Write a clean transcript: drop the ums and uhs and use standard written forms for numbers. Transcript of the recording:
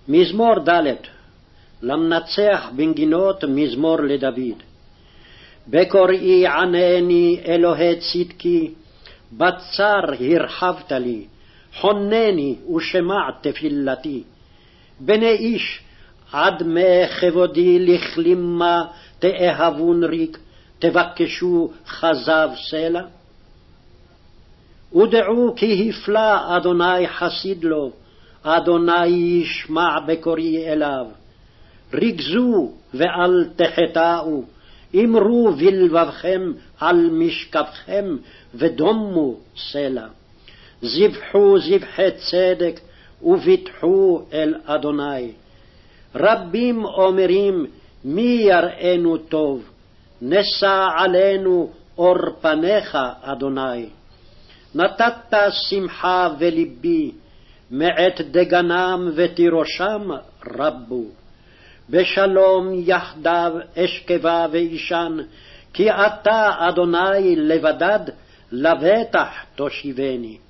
מזמור ד' למנצח בנגינות מזמור לדוד. בקוראי ענני אלוהי צדקי, בצר הרחבת לי, חונני ושמע תפילתי. בני איש עד מכבודי לכלימה תאהבון ריק, תבקשו חזב סלע. ודעו כי הפלא אדוני חסיד לו, אדוני ישמע בקוראי אליו. רגזו ואל תחטאו, אמרו בלבבכם על משכבכם ודומו סלע. זבחו זבחי צדק וביטחו אל אדוני. רבים אומרים מי יראינו טוב, נשא עלינו אור פניך אדוני. נתת שמחה ולבי, מעת דגנם ותירושם רבו. בשלום יחדיו אשכבה ואישן, כי אתה אדוני לבדד לבטח תושיבני.